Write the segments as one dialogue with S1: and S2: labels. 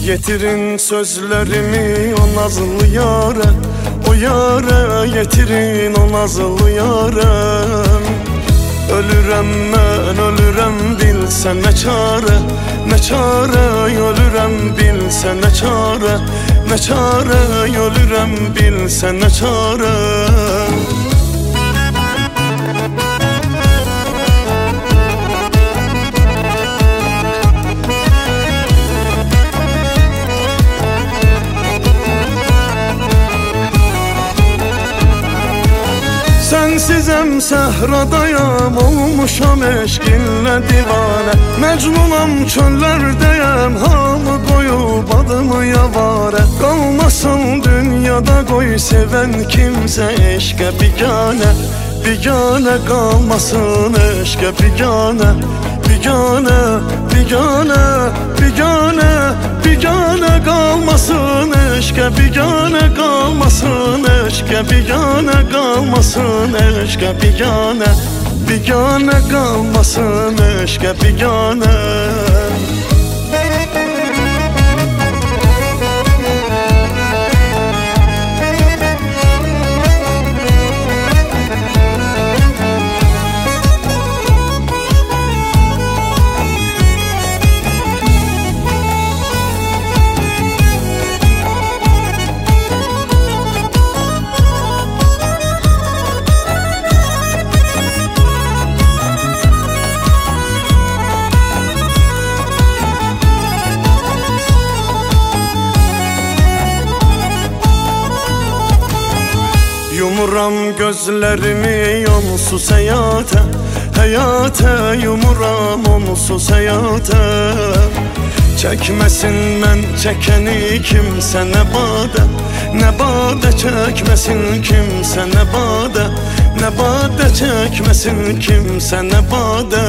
S1: Yetirin sözlerimi o nazlı yâre, o yâre yetirin o nazlı yâre. Ölürem ben ölürem bilsen ne çare, ne çare ölürem bilsen ne çare, ne çare ölürem bilsen ne çare. Sensizem səhradayam, olmuşam eşqinlə divane. Mecnunam çöllerdeyem, hamı koyup adımı yavare. Kalmasın dünyada koy seven kimse eşqe bigane. Bigane kalmasın eşqe bigane. Bigane, bigane, bigane, bigane kalmasın eşqe bigane kalmasın eşqe bigane kalmasın eşqe bigane. Bigane kalmasın eşqe bigane. Yumuram gözlerimi onsuz həyata, həyata yumuram onsuz həyata. Çəkməsin mən çəkəni kimsə nə badə, nə badə çəkməsin kimsə nə badə, nə badə çəkməsin kimsə nə badə.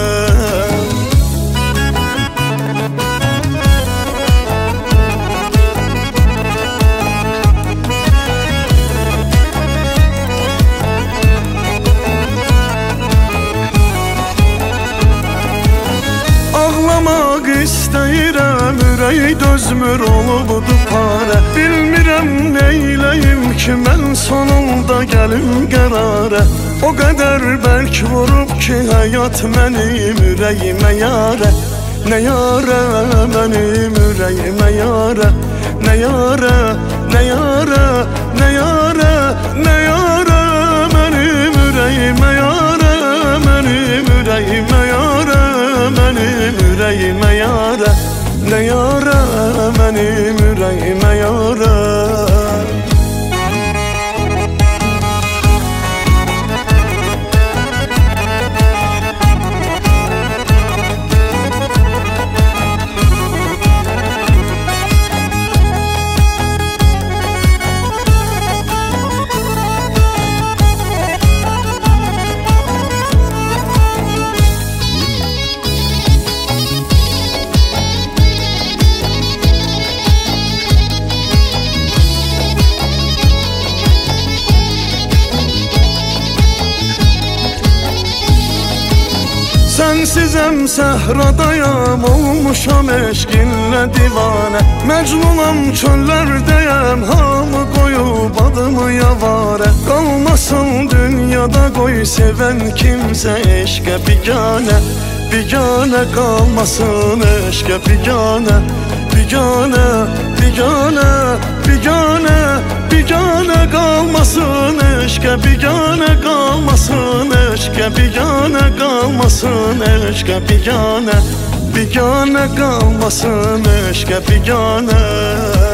S1: Ağlamaq istəyirəm, ürək dözmür olubdu parə. Bilmirəm neyləyim ki mən sonunda gəlim qərarə. O qədər bərk vurub ki həyat mənim ürəyimə yarə. Nə yarə mənim ürəyimə yarə. Nə yarə, nə yarə, nə yarə, nə yarə mənim ürəyimə yarə. Mənim ürəyimə yarə, mənim ürəyimə yarə. Nə yarə mənim ürəyimə yarə. Sensizem səhradayam, olmuşam eşqinlə divane. Mecnunam çöllerdeyem, hamı koyup adımı yavare. Kalmasın dünyada koy seven kimse eşqe bigane. Bigane kalmasın eşqe bigane. Bigane, bigane, bigane, bigane kalmasın eşqe bigane kalmasın eşqe bigane kalmasın eşqe bigane. Bigane kalmasın eşqe bigane.